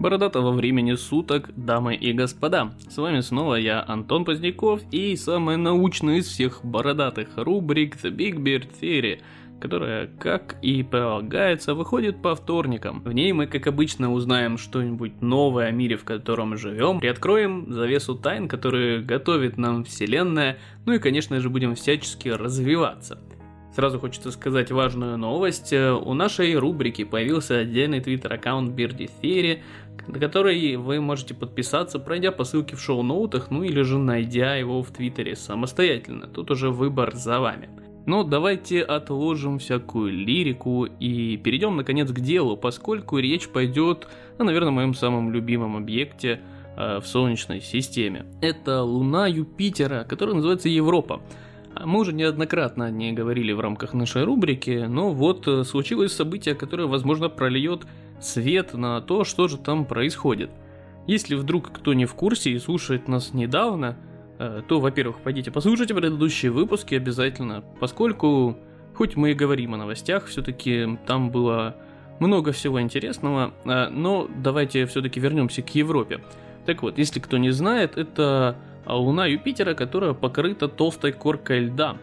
Бородатого времени суток, дамы и господа. С вами снова я, Антон Поздняков, и самая научная из всех бородатых рубрик The Big Beard Theory, которая, как и полагается, выходит по вторникам. В ней мы, как обычно, узнаем что-нибудь новое о мире, в котором живем, приоткроем завесу тайн, которые готовит нам Вселенная, ну и, конечно же, будем всячески развиваться. Сразу хочется сказать важную новость. У нашей рубрики появился отдельный твиттер-аккаунт Beardy Theory, на который вы можете подписаться, пройдя по ссылке в шоу-ноутах, ну или же найдя его в твиттере самостоятельно. Тут уже выбор за вами. Но давайте отложим всякую лирику и перейдем наконец к делу, поскольку речь пойдет о, наверное, моем самом любимом объекте в Солнечной системе. Это Луна Юпитера, которая называется Европа. Мы уже неоднократно о ней говорили в рамках нашей рубрики, но вот случилось событие, которое, возможно, прольет свет на то, что же там происходит. Если вдруг кто не в курсе и слушает нас недавно, то, во-первых, пойдите послушайте предыдущие выпуски обязательно, поскольку, хоть мы и говорим о новостях, все-таки там было много всего интересного, но давайте все-таки вернемся к Европе. Так вот, если кто не знает, это Луна Юпитера, которая покрыта толстой коркой льда.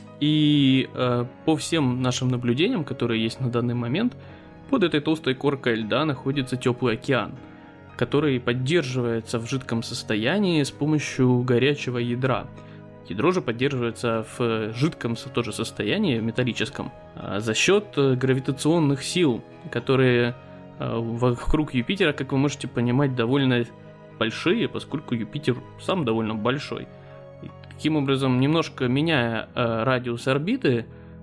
И по всем нашим наблюдениям, которые есть на данный момент, под этой толстой коркой льда находится теплый океан, который поддерживается в жидком состоянии с помощью горячего ядра. Ядро же поддерживается в жидком тоже состоянии, металлическом, за счет гравитационных сил, которые вокруг Юпитера, как вы можете понимать, довольно большие, поскольку Юпитер сам довольно большой. И таким образом, немножко меняя радиус орбиты,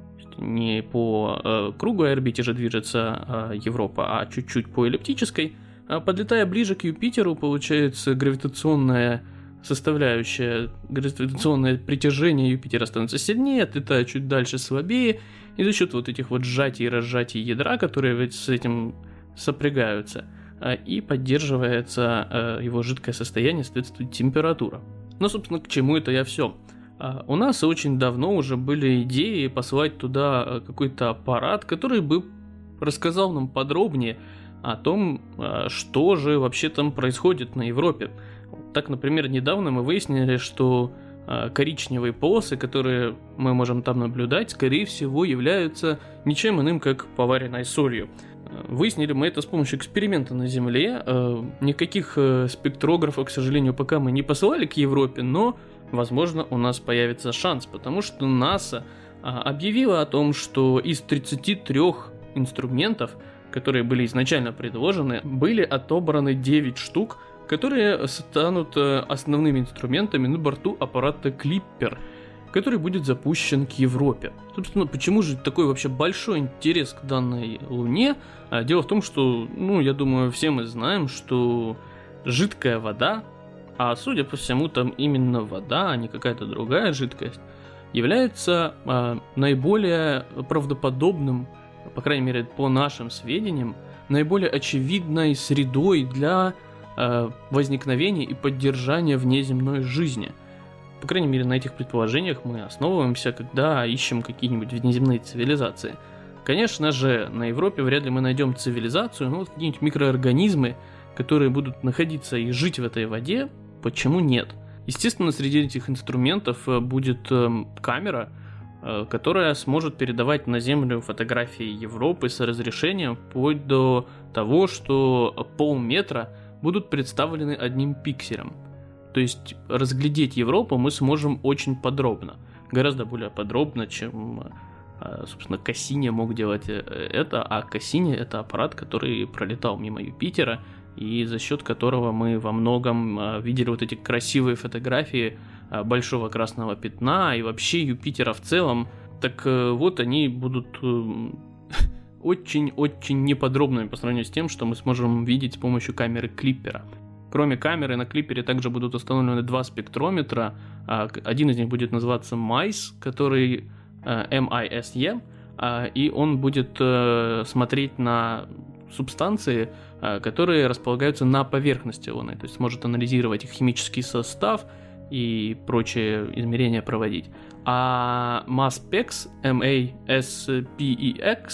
не по круглой орбите же движется Европа, а чуть-чуть по эллиптической, подлетая ближе к Юпитеру, получается гравитационная составляющая, гравитационное притяжение Юпитера становится сильнее, отлетая чуть дальше слабее, и за счет вот этих вот сжатий и разжатий ядра, которые с этим сопрягаются, и поддерживается его жидкое состояние, соответствует температура. Но, собственно, к чему это я все? У нас очень давно уже были идеи послать туда какой-то аппарат, который бы рассказал нам подробнее о том, что же вообще там происходит на Европе. Так, например, недавно мы выяснили, что коричневые полосы, которые мы можем там наблюдать, скорее всего являются ничем иным, как поваренной солью. Выяснили мы это с помощью эксперимента на Земле. Никаких спектрографов, к сожалению, пока мы не посылали к Европе, но, возможно, у нас появится шанс, потому что НАСА объявила о том, что из 33 инструментов, которые были изначально предложены, были отобраны 9 штук, которые станут основными инструментами на борту аппарата Клиппер, который будет запущен к Европе. Собственно, почему же такой вообще большой интерес к данной Луне? Дело в том, что, я думаю, все мы знаем, что жидкая вода, а судя по всему там именно вода, а не какая-то другая жидкость, является наиболее правдоподобным, по крайней мере по нашим сведениям, наиболее очевидной средой для возникновения и поддержания внеземной жизни. По крайней мере, на этих предположениях мы основываемся, когда ищем какие-нибудь внеземные цивилизации. Конечно же, на Европе вряд ли мы найдем цивилизацию, но вот какие-нибудь микроорганизмы, которые будут находиться и жить в этой воде, почему нет? Естественно, среди этих инструментов будет камера, которая сможет передавать на Землю фотографии Европы с разрешением вплоть до того, что полметра будут представлены одним пикселем. То есть разглядеть Европу мы сможем очень подробно. Гораздо более подробно, чем, собственно, Кассини мог делать это. А Кассини — это аппарат, который пролетал мимо Юпитера, и за счет которого мы во многом видели вот эти красивые фотографии большого красного пятна и вообще Юпитера в целом. Так вот, они будут очень-очень неподробными по сравнению с тем, что мы сможем видеть с помощью камеры Клиппера. Кроме камеры, на Клиппере также будут установлены 2 спектрометра. Один из них будет называться MISE, который MISE, и он будет смотреть на субстанции, которые располагаются на поверхности Луны, то есть сможет анализировать их химический состав и прочие измерения проводить. А MASPEX, MASPEX,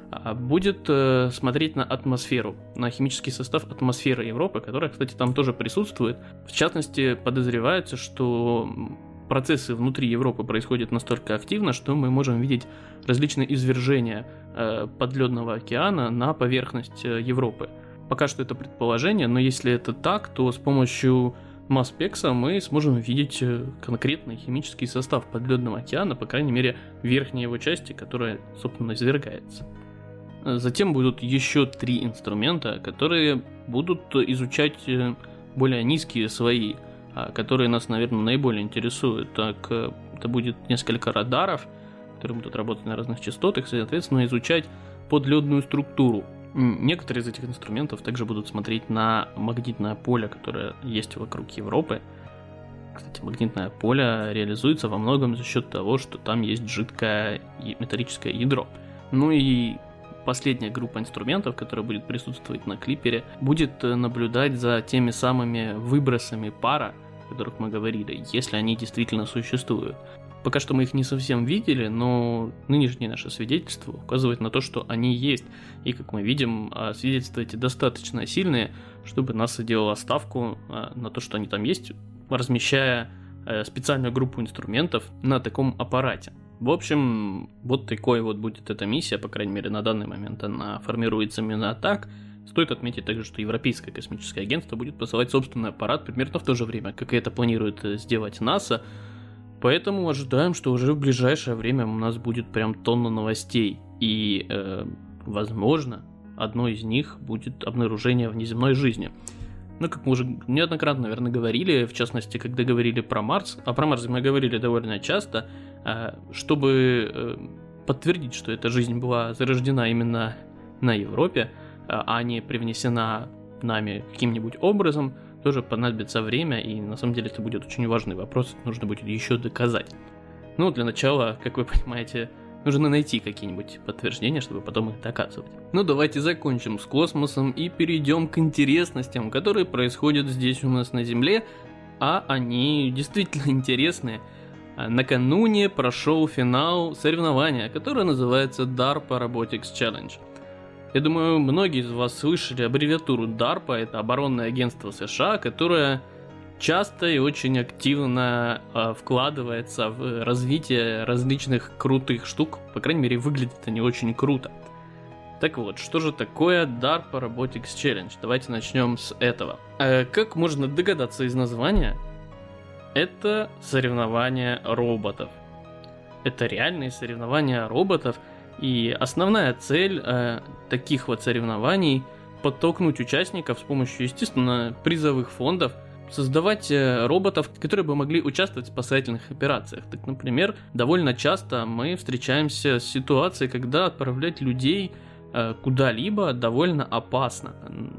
будет смотреть на атмосферу, на химический состав атмосферы Европы, которая, кстати, там тоже присутствует. В частности, подозревается, что процессы внутри Европы происходят настолько активно, что мы можем видеть различные извержения подледного океана на поверхность Европы. Пока что это предположение, но если это так, то с помощью масспекса мы сможем видеть конкретный химический состав подледного океана, по крайней мере, верхней его части, которая, собственно, извергается. Затем будут еще 3 инструмента, которые будут изучать более низкие слои, которые нас, наверное, наиболее интересуют. Так, это будет несколько радаров, которые будут работать на разных частотах, и, соответственно, изучать подледную структуру. Некоторые из этих инструментов также будут смотреть на магнитное поле, которое есть вокруг Европы. Кстати, магнитное поле реализуется во многом за счет того, что там есть жидкое и металлическое ядро. Ну и последняя группа инструментов, которая будет присутствовать на клипере, будет наблюдать за теми самыми выбросами пара, о которых мы говорили, если они действительно существуют. Пока что мы их не совсем видели, но нынешние наши свидетельства указывают на то, что они есть. И, как мы видим, свидетельства эти достаточно сильные, чтобы НАСА делала ставку на то, что они там есть, размещая специальную группу инструментов на таком аппарате. В общем, вот такой вот будет эта миссия, по крайней мере, на данный момент она формируется именно так. Стоит отметить также, что Европейское космическое агентство будет посылать собственный аппарат примерно в то же время, как и это планирует сделать НАСА. Поэтому ожидаем, что уже в ближайшее время у нас будет прям тонна новостей. И, возможно, одной из них будет обнаружение внеземной жизни. Ну, как мы уже неоднократно, наверное, говорили, в частности, когда говорили про Марс, а про Марс мы говорили довольно часто, чтобы подтвердить, что эта жизнь была зарождена именно на Европе, а не привнесена нами каким-нибудь образом, тоже понадобится время, и на самом деле это будет очень важный вопрос, нужно будет еще доказать. Ну, для начала, как вы понимаете, нужно найти какие-нибудь подтверждения, чтобы потом их доказывать. Ну, давайте закончим с космосом и перейдем к интересностям, которые происходят здесь у нас на Земле, а они действительно интересные. Накануне прошел финал соревнования, которое называется DARPA Robotics Challenge. Я думаю, многие из вас слышали аббревиатуру DARPA, это оборонное агентство США, которое часто и очень активно вкладывается в развитие различных крутых штук, по крайней мере, выглядит они очень круто. Так вот, что же такое DARPA Robotics Challenge? Давайте начнем с этого. Как можно догадаться из названия, это соревнования роботов. Это реальные соревнования роботов, и основная цель таких вот соревнований – подтолкнуть участников с помощью, естественно, призовых фондов, создавать роботов, которые бы могли участвовать в спасательных операциях. Так, например, довольно часто мы встречаемся с ситуацией, когда отправлять людей куда-либо довольно опасно.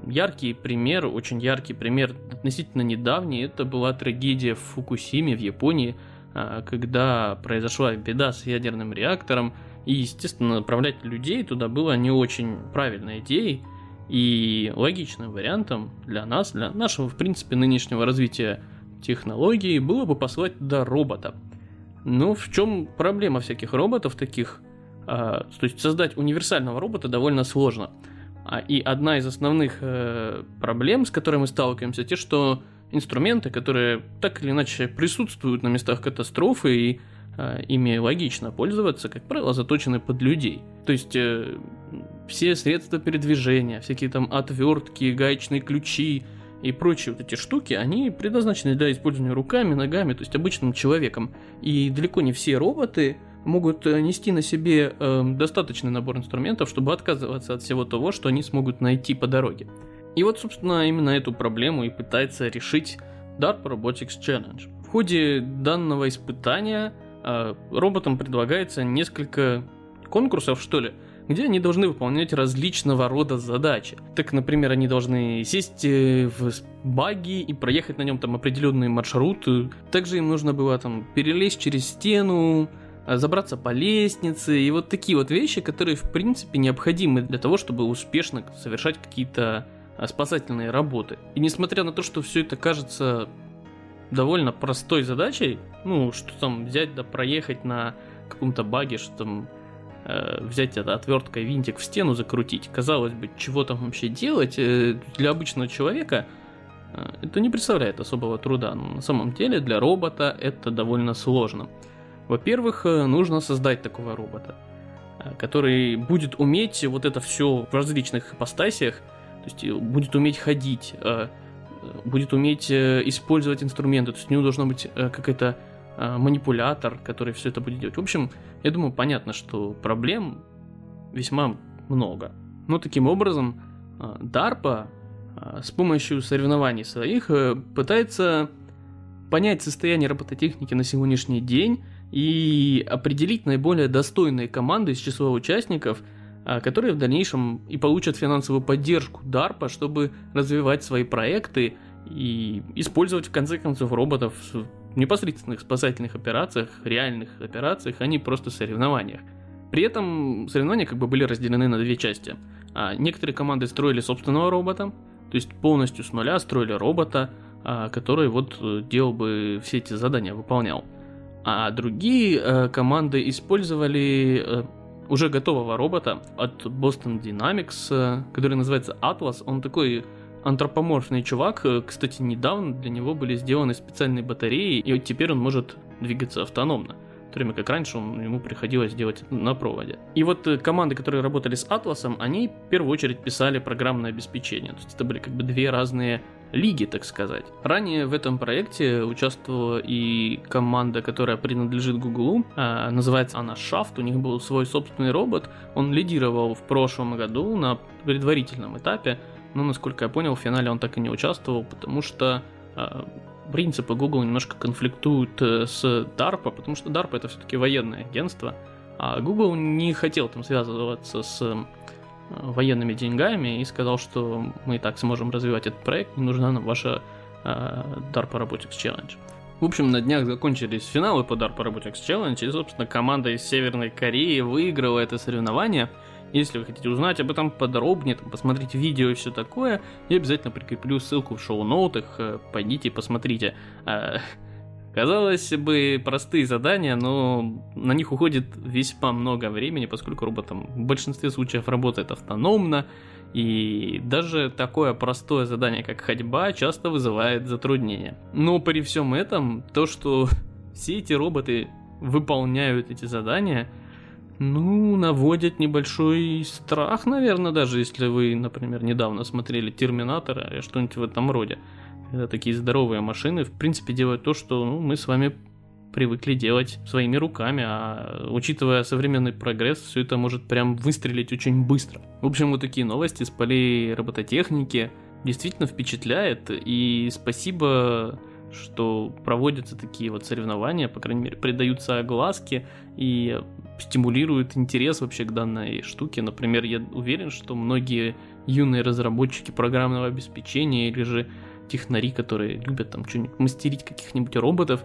Очень яркий пример, относительно недавний, это была трагедия в Фукусиме в Японии, когда произошла беда с ядерным реактором, и, естественно, направлять людей туда было не очень правильной идеей и логичным вариантом для нас, для нашего, в принципе, нынешнего развития технологий, было бы послать туда робота. Но в чем проблема всяких роботов таких? То есть создать универсального робота довольно сложно. И одна из основных проблем, с которой мы сталкиваемся, те, что инструменты, которые так или иначе присутствуют на местах катастрофы и ими логично пользоваться, как правило, заточены под людей. То есть все средства передвижения, всякие там отвертки, гаечные ключи и прочие вот эти штуки, они предназначены для использования руками, ногами, то есть обычным человеком. И далеко не все роботы могут нести на себе достаточный набор инструментов, чтобы отказываться от всего того, что они смогут найти по дороге. И вот, собственно, именно эту проблему и пытается решить DARPA Robotics Challenge. В ходе данного испытания роботам предлагается несколько конкурсов, что ли, где они должны выполнять различного рода задачи. Так, например, они должны сесть в багги и проехать на нем там определенный маршрут. Также им нужно было там перелезть через стену, забраться по лестнице и вот такие вот вещи, которые в принципе необходимы для того, чтобы успешно совершать какие-то спасательные работы. И несмотря на то, что все это кажется довольно простой задачей, ну, что там взять да проехать на каком-то баге, что там взять это отверткой винтик в стену закрутить. Казалось бы, чего там вообще делать для обычного человека, это не представляет особого труда. Но на самом деле для робота это довольно сложно. Во-первых, нужно создать такого робота, который будет уметь вот это все в различных ипостасиях, то есть будет уметь ходить, будет уметь использовать инструменты, то есть у него должен быть какой-то манипулятор, который все это будет делать. В общем, я думаю, понятно, что проблем весьма много. Но таким образом DARPA с помощью соревнований своих пытается понять состояние робототехники на сегодняшний день и определить наиболее достойные команды из числа участников, которые в дальнейшем и получат финансовую поддержку DARPA, чтобы развивать свои проекты и использовать в конце концов роботов в непосредственных спасательных операциях, реальных операциях, а не просто соревнованиях. При этом соревнования как бы были разделены на две части. Некоторые команды строили собственного робота, то есть полностью с нуля строили робота, который вот делал бы все эти задания, выполнял. А другие команды использовали уже готового робота от Boston Dynamics, который называется Atlas. Он такой антропоморфный чувак. Кстати, недавно для него были сделаны специальные батареи, и вот теперь он может двигаться автономно. В то время как раньше ему приходилось делать это на проводе. И вот команды, которые работали с Атласом, они в первую очередь писали программное обеспечение. То есть это были как бы две разные лиги, так сказать. Ранее в этом проекте участвовала и команда, которая принадлежит Гуглу, называется она Shaft, у них был свой собственный робот, он лидировал в прошлом году на предварительном этапе, но, насколько я понял, в финале он так и не участвовал, потому что принципы Google немножко конфликтуют с DARPA, потому что DARPA это все-таки военное агентство, а Google не хотел там связываться с военными деньгами и сказал, что мы и так сможем развивать этот проект, не нужна нам ваша DARPA Robotics Challenge. В общем, на днях закончились финалы по DARPA Robotics Challenge, и, собственно, команда из Северной Кореи выиграла это соревнование. Если вы хотите узнать об этом подробнее, там, посмотреть видео и все такое, я обязательно прикреплю ссылку в шоу-ноутах, пойдите и посмотрите. Казалось бы, простые задания, но на них уходит весьма много времени, поскольку робот там в большинстве случаев работает автономно, и даже такое простое задание, как ходьба, часто вызывает затруднения. Но при всем этом, то, что все эти роботы выполняют эти задания, наводят небольшой страх, наверное, даже если вы, например, недавно смотрели «Терминатора» или что-нибудь в этом роде. Когда такие здоровые машины, в принципе, делают то, что мы с вами привыкли делать своими руками, а учитывая современный прогресс, все это может прям выстрелить очень быстро. В общем, вот такие новости с полей робототехники действительно впечатляет, и спасибо, что проводятся такие вот соревнования, по крайней мере, придаются огласки и стимулируют интерес вообще к данной штуке. Например, я уверен, что многие юные разработчики программного обеспечения или же технари, которые любят там что-нибудь мастерить, каких-нибудь роботов,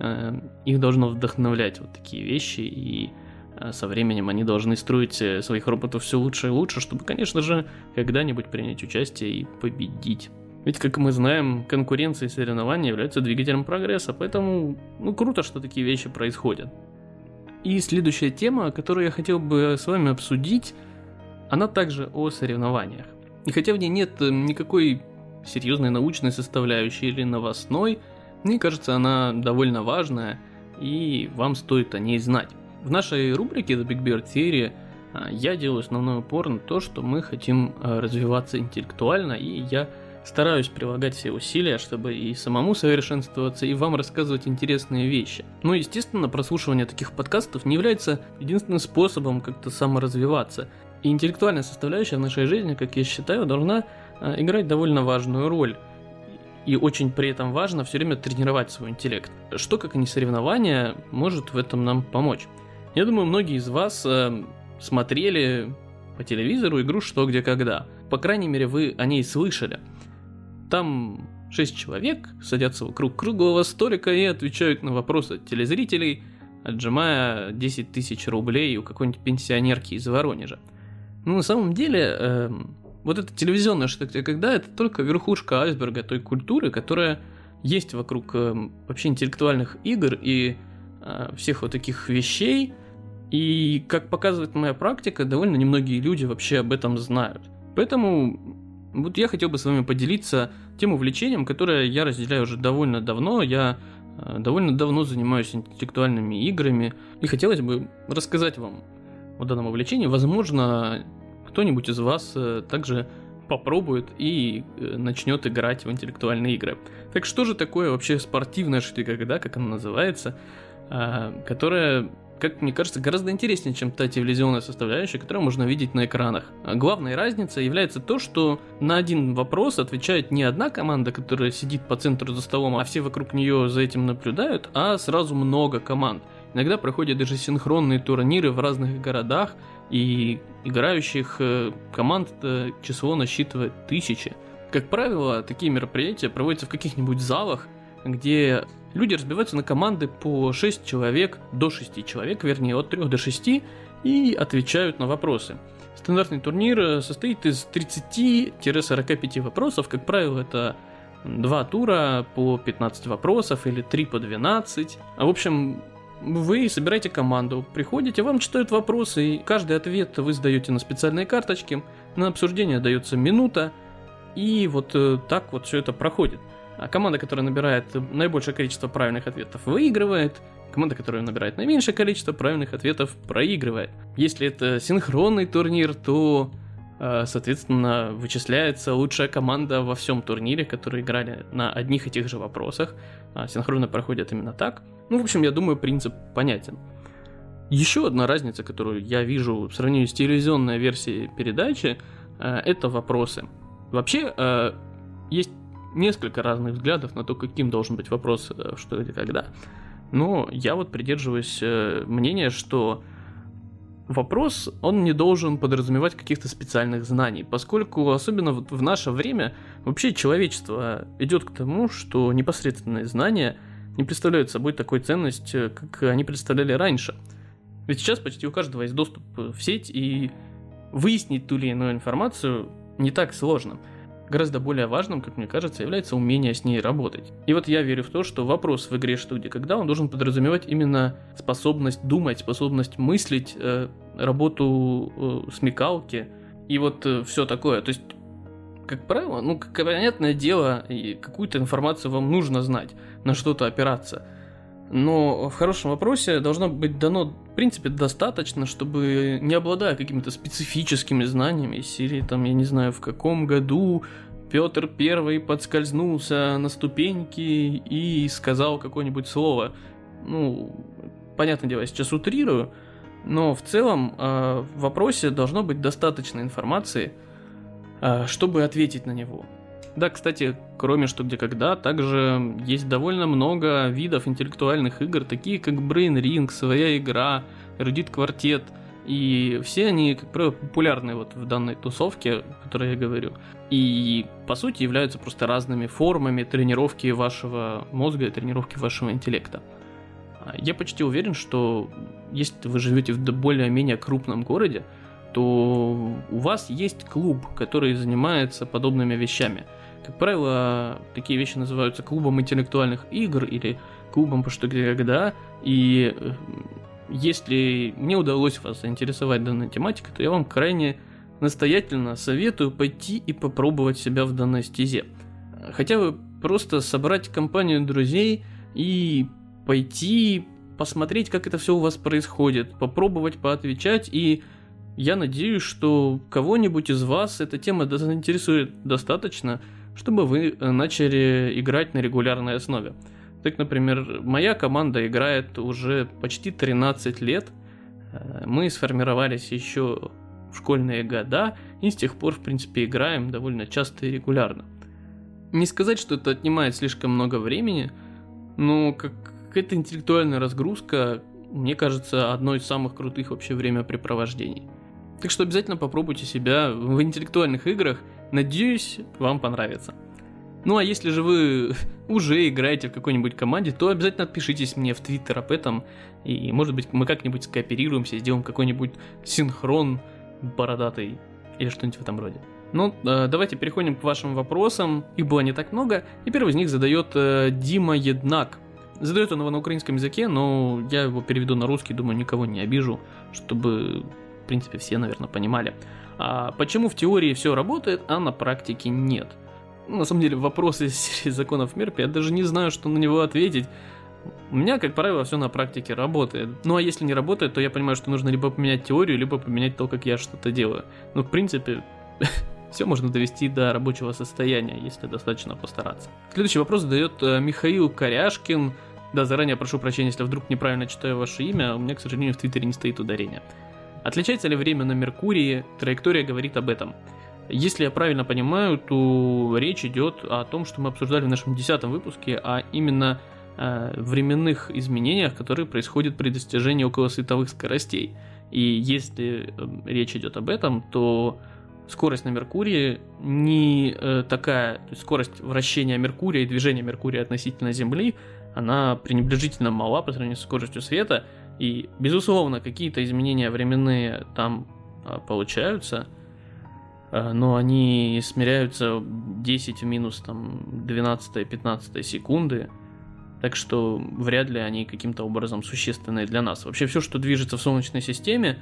их должно вдохновлять вот такие вещи, и со временем они должны строить своих роботов все лучше и лучше, чтобы, конечно же, когда-нибудь принять участие и победить. Ведь, как мы знаем, конкуренция и соревнования являются двигателем прогресса, поэтому круто, что такие вещи происходят. И следующая тема, которую я хотел бы с вами обсудить, она также о соревнованиях. И хотя в ней нет никакой серьезной научной составляющей или новостной, мне кажется, она довольно важная, и вам стоит о ней знать. В нашей рубрике The Big Bear Theory я делаю основной упор на то, что мы хотим развиваться интеллектуально, и я стараюсь прилагать все усилия, чтобы и самому совершенствоваться, и вам рассказывать интересные вещи. Но, естественно, прослушивание таких подкастов не является единственным способом как-то саморазвиваться. И интеллектуальная составляющая в нашей жизни, как я считаю, должна играть довольно важную роль. И очень при этом важно все время тренировать свой интеллект. Что, как и не соревнование, может в этом нам помочь. Я думаю, многие из вас смотрели по телевизору игру «Что, где, когда». По крайней мере, вы о ней слышали. Там 6 человек садятся вокруг круглого столика и отвечают на вопросы телезрителей, отжимая 10 тысяч рублей у какой-нибудь пенсионерки из Воронежа. Но на самом деле, вот это телевизионное «Что, где, когда» — это только верхушка айсберга той культуры, которая есть вокруг вообще интеллектуальных игр и всех вот таких вещей, И, как показывает моя практика, довольно немногие люди вообще об этом знают. Поэтому вот я хотел бы с вами поделиться тем увлечением, которое я разделяю уже довольно давно. Я довольно давно занимаюсь интеллектуальными играми, и хотелось бы рассказать вам о данном увлечении. Возможно, кто-нибудь из вас также попробует и начнет играть в интеллектуальные игры. Так что же такое вообще спортивная шутка, как она называется, которая, как мне кажется, гораздо интереснее, чем та телевизионная составляющая, которую можно видеть на экранах. Главной разницей является то, что на один вопрос отвечает не одна команда, которая сидит по центру за столом, а все вокруг нее за этим наблюдают, а сразу много команд. Иногда проходят даже синхронные турниры в разных городах, и играющих команд число насчитывает тысячи. Как правило, такие мероприятия проводятся в каких-нибудь залах, где люди разбиваются на команды по 6 человек, до 6 человек, вернее, от 3 до 6, и отвечают на вопросы. Стандартный турнир состоит из 30-45 вопросов, как правило, это 2 тура по 15 вопросов или 3 по 12. В общем, вы собираете команду, приходите, вам читают вопросы, и каждый ответ вы сдаете на специальные карточки, на обсуждение дается минута, и вот так вот все это проходит. А команда, которая набирает наибольшее количество правильных ответов, выигрывает. Команда, которая набирает наименьшее количество правильных ответов, проигрывает. Если это синхронный турнир, то, соответственно, вычисляется лучшая команда во всем турнире, которые играли на одних и тех же вопросах. Синхронно проходят именно так. В общем, я думаю, принцип понятен. Еще одна разница, которую я вижу в сравнении с телевизионной версией передачи, это вопросы. Вообще, есть несколько разных взглядов на то, каким должен быть вопрос, что или когда. Но я вот придерживаюсь мнения, что вопрос, он не должен подразумевать каких-то специальных знаний, поскольку, особенно в наше время, вообще человечество идет к тому, что непосредственные знания не представляют собой такой ценность, как они представляли раньше. Ведь сейчас почти у каждого есть доступ в сеть, и выяснить ту или иную информацию не так сложно. Гораздо более важным, как мне кажется, является умение с ней работать. И вот я верю в то, что вопрос в игре «Что, где, когда» он должен подразумевать именно способность думать, способность мыслить, работу смекалки и вот все такое. То есть, как правило, как понятное дело, какую-то информацию вам нужно знать, на что-то опираться. Но в хорошем вопросе должно быть дано, в принципе, достаточно, чтобы, не обладая какими-то специфическими знаниями из серии, там, я не знаю, в каком году Петр I подскользнулся на ступеньке и сказал какое-нибудь слово. Понятное дело, я сейчас утрирую, но в целом в вопросе должно быть достаточно информации, чтобы ответить на него. Да, кстати, кроме «Что, где, когда», также есть довольно много видов интеллектуальных игр, такие как Brain Ring, Своя игра, Erudite Quartet, и все они, как правило, популярны вот в данной тусовке, о которой я говорю, и, по сути, являются просто разными формами тренировки вашего мозга и тренировки вашего интеллекта. Я почти уверен, что если вы живете в более-менее крупном городе, то у вас есть клуб, который занимается подобными вещами. Как правило, такие вещи называются клубом интеллектуальных игр или клубом по «Что, где, когда». И если мне удалось вас заинтересовать данной тематикой, то я вам крайне настоятельно советую пойти и попробовать себя в данной стезе. Хотя бы просто собрать компанию друзей и пойти посмотреть, как это все у вас происходит, попробовать поотвечать, и я надеюсь, что кого-нибудь из вас эта тема заинтересует достаточно, чтобы вы начали играть на регулярной основе. Так, например, моя команда играет уже почти 13 лет. Мы сформировались еще в школьные года и с тех пор, в принципе, играем довольно часто и регулярно. Не сказать, что это отнимает слишком много времени, но какая-то интеллектуальная разгрузка, мне кажется, одно из самых крутых вообще времяпрепровождений. Так что обязательно попробуйте себя в интеллектуальных играх. Надеюсь, вам понравится. А если же вы уже играете в какой-нибудь команде, то обязательно отпишитесь мне в Твиттер об этом. И, может быть, мы как-нибудь скооперируемся, сделаем какой-нибудь синхрон бородатый или что-нибудь в этом роде. Давайте переходим к вашим вопросам. Их было не так много. И первый из них задает Дима Еднак. Задает он его на украинском языке, но я его переведу на русский, думаю, никого не обижу, чтобы, в принципе, все, наверное, понимали. А почему в теории все работает, а на практике нет? На самом деле, вопрос из серии законов Мерфи, я даже не знаю, что на него ответить. У меня, как правило, все на практике работает. Ну а если не работает, то я понимаю, что нужно либо поменять теорию, либо поменять то, как я что-то делаю. Ну, в принципе, все можно довести до рабочего состояния, если достаточно постараться. Следующий вопрос задает Михаил Коряшкин. Да, заранее прошу прощения, если вдруг неправильно читаю ваше имя, у меня, к сожалению, в Твиттере не стоит ударение. Отличается ли время на Меркурии? Траектория говорит об этом. Если я правильно понимаю, то речь идет о том, что мы обсуждали в нашем 10-м выпуске, а именно временных изменениях, которые происходят при достижении околосветовых скоростей. И если речь идет об этом, то скорость на Меркурии не такая, то есть скорость вращения Меркурия и движения Меркурия относительно Земли, она пренебрежительно мала по сравнению с скоростью света, и, безусловно, какие-то изменения временные там получаются, но они смиряются 10 в минус 12-15 секунды, так что вряд ли они каким-то образом существенные для нас. Вообще все, что движется в Солнечной системе,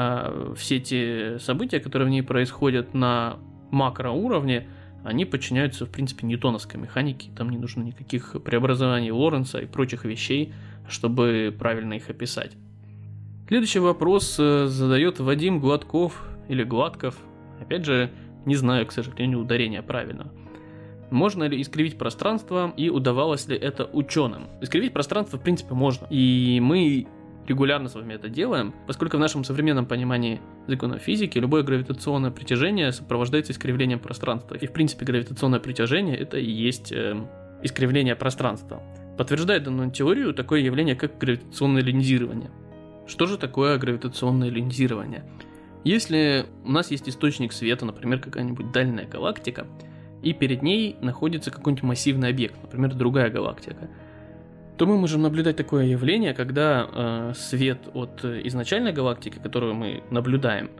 все те события, которые в ней происходят на макроуровне, они подчиняются, в принципе, ньютоновской механике. Там не нужно никаких преобразований Лоренца и прочих вещей, чтобы правильно их описать. Следующий вопрос задает Вадим Гладков или Гладков. Опять же, не знаю, к сожалению, ударения правильно. Можно ли искривить пространство и удавалось ли это ученым? Искривить пространство, в принципе, можно. И мы регулярно с вами это делаем, поскольку в нашем современном понимании законов физики любое гравитационное притяжение сопровождается искривлением пространства. И, в принципе, гравитационное притяжение — это и есть искривление пространства. Подтверждает данную теорию такое явление, как гравитационное линзирование. Что же такое гравитационное линзирование? Если у нас есть источник света, например, какая-нибудь дальняя галактика, и перед ней находится какой-нибудь массивный объект, например, другая галактика, то мы можем наблюдать такое явление, когда свет от изначальной галактики, которую мы наблюдаем,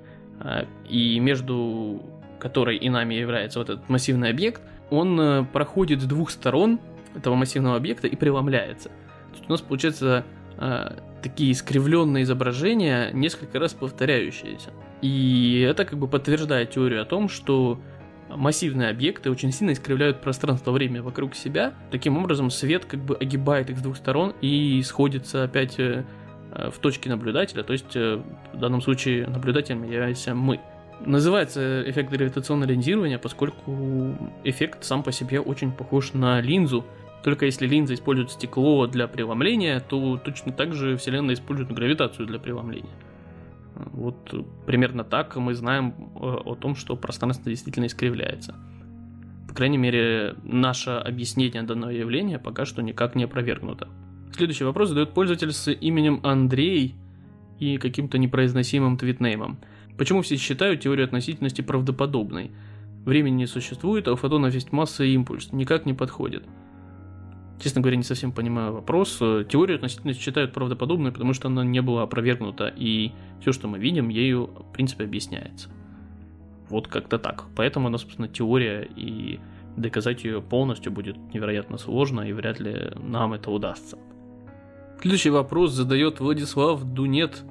и между которой и нами является вот этот массивный объект, он проходит с двух сторон этого массивного объекта и преломляется. То есть у нас получается такие искривленные изображения, несколько раз повторяющиеся. И это как бы подтверждает теорию о том, что массивные объекты очень сильно искривляют пространство-время вокруг себя. Таким образом, свет как бы огибает их с двух сторон и сходится опять в точке наблюдателя, то есть в данном случае наблюдателем являемся мы. Называется эффект гравитационного линзирования, поскольку эффект сам по себе очень похож на линзу. Только если линза использует стекло для преломления, то точно так же Вселенная использует гравитацию для преломления. Вот примерно так мы знаем о том, что пространство действительно искривляется. По крайней мере, наше объяснение данного явления пока что никак не опровергнуто. Следующий вопрос задает пользователь с именем Андрей и каким-то непроизносимым твитнеймом. Почему все считают теорию относительности правдоподобной? Времени не существует, а у фотонов есть масса и импульс. Никак не подходит. Честно говоря, не совсем понимаю вопрос. Теорию относительности считают правдоподобной, потому что она не была опровергнута, и все, что мы видим, ею, в принципе, объясняется. Вот как-то так. Поэтому она, собственно, теория, и доказать ее полностью будет невероятно сложно, и вряд ли нам это удастся. Следующий вопрос задает Владислав Дунет.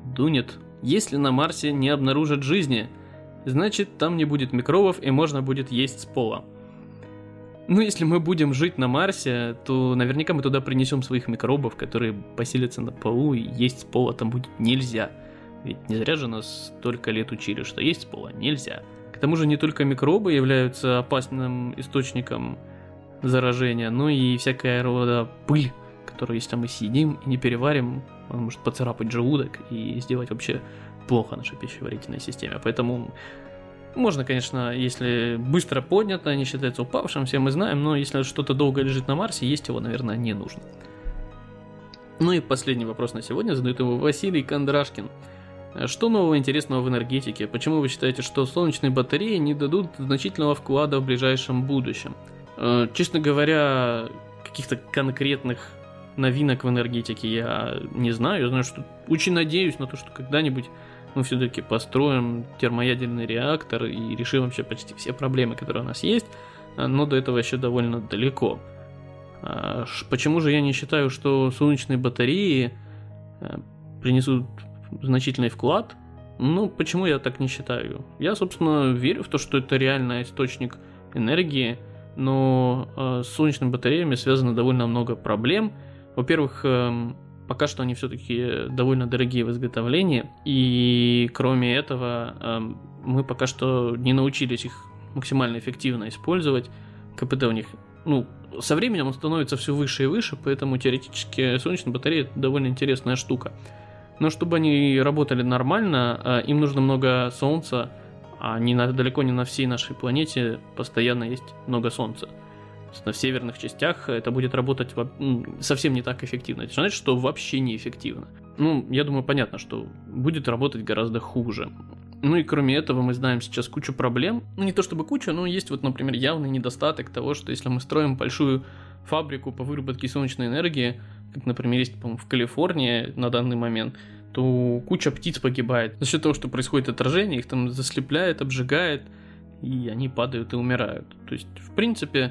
Если на Марсе не обнаружат жизни, значит, там не будет микробов, и можно будет есть с пола. Ну, если мы будем жить на Марсе, то наверняка мы туда принесем своих микробов, которые поселятся на полу, и есть с пола там будет нельзя. Ведь не зря же нас столько лет учили, что есть с пола нельзя. К тому же не только микробы являются опасным источником заражения, но и всякая рода пыль, которую если мы съедим и не переварим, он может поцарапать желудок и сделать вообще плохо нашей пищеварительной системе. Поэтому можно, конечно, если быстро поднято, они считаются упавшим, все мы знаем, но если что-то долго лежит на Марсе, есть его, наверное, не нужно. Ну и последний вопрос на сегодня задает его Василий Кондрашкин. Что нового интересного в энергетике? Почему вы считаете, что солнечные батареи не дадут значительного вклада в ближайшем будущем? Честно говоря, каких-то конкретных новинок в энергетике я не знаю. Я знаю, что очень надеюсь на то, что когда-нибудь мы все-таки построим термоядерный реактор и решим вообще почти все проблемы, которые у нас есть, но до этого еще довольно далеко. Почему же я не считаю, что солнечные батареи принесут значительный вклад? Ну, почему я так не считаю? Я, собственно, верю в то, что это реальный источник энергии, но с солнечными батареями связано довольно много проблем. Во-первых, пока что они все-таки довольно дорогие в изготовлении, и кроме этого мы пока что не научились их максимально эффективно использовать. КПД у них, со временем он становится все выше и выше, поэтому теоретически солнечные батареи это довольно интересная штука. Но чтобы они работали нормально, им нужно много солнца, а далеко не на всей нашей планете постоянно есть много солнца. В северных частях это будет работать совсем не так эффективно. Это значит, что вообще неэффективно. Я думаю, понятно, что будет работать гораздо хуже. И кроме этого мы знаем сейчас кучу проблем. Не то чтобы куча, но есть например, явный недостаток того, что если мы строим большую фабрику по выработке солнечной энергии, как, например, есть, по-моему, в Калифорнии на данный момент, то куча птиц погибает. За счет того, что происходит отражение, их там заслепляет, обжигает, и они падают и умирают. То есть, в принципе,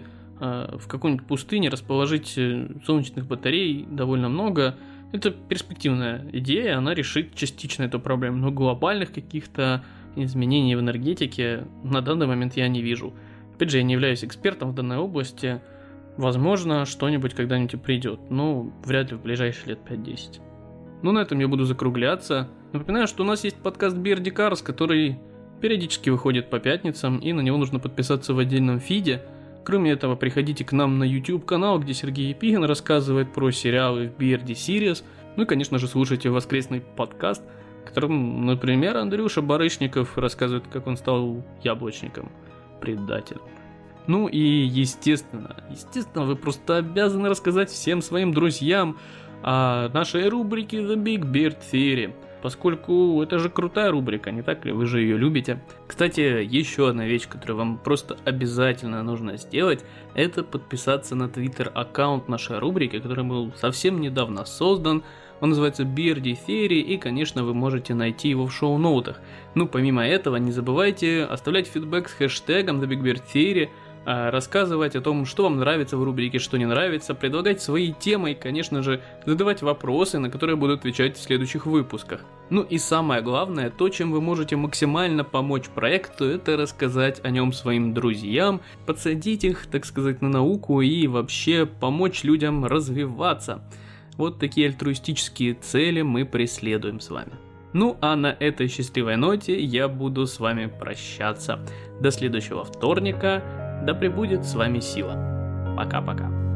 в какой-нибудь пустыне расположить солнечных батарей довольно много. Это перспективная идея, она решит частично эту проблему, но глобальных каких-то изменений в энергетике на данный момент я не вижу. Опять же, я не являюсь экспертом в данной области. Возможно, что-нибудь когда-нибудь придет, но вряд ли в ближайшие лет 5-10. На этом я буду закругляться. Напоминаю, что у нас есть подкаст BRD Cars, который периодически выходит по пятницам, и на него нужно подписаться в отдельном фиде. Кроме этого, приходите к нам на YouTube-канал, где Сергей Епигин рассказывает про сериалы в BRD Series. И, конечно же, слушайте воскресный подкаст, в котором, например, Андрюша Барышников рассказывает, как он стал яблочником. Предатель. И естественно, вы просто обязаны рассказать всем своим друзьям о нашей рубрике The Big Beard Theory, поскольку это же крутая рубрика, не так ли? Вы же ее любите. Кстати, еще одна вещь, которую вам просто обязательно нужно сделать, это подписаться на Twitter-аккаунт нашей рубрики, который был совсем недавно создан. Он называется BRD Theory, и, конечно, вы можете найти его в шоу-ноутах. Помимо этого, не забывайте оставлять фидбэк с хэштегом The Big Beard Theory, рассказывать о том, что вам нравится в рубрике, что не нравится, предлагать свои темы и, конечно же, задавать вопросы, на которые буду отвечать в следующих выпусках. И самое главное, то, чем вы можете максимально помочь проекту, это рассказать о нем своим друзьям, подсадить их, так сказать, на науку и вообще помочь людям развиваться. Вот такие альтруистические цели мы преследуем с вами. А на этой счастливой ноте я буду с вами прощаться. До следующего вторника. Да пребудет с вами сила. Пока-пока.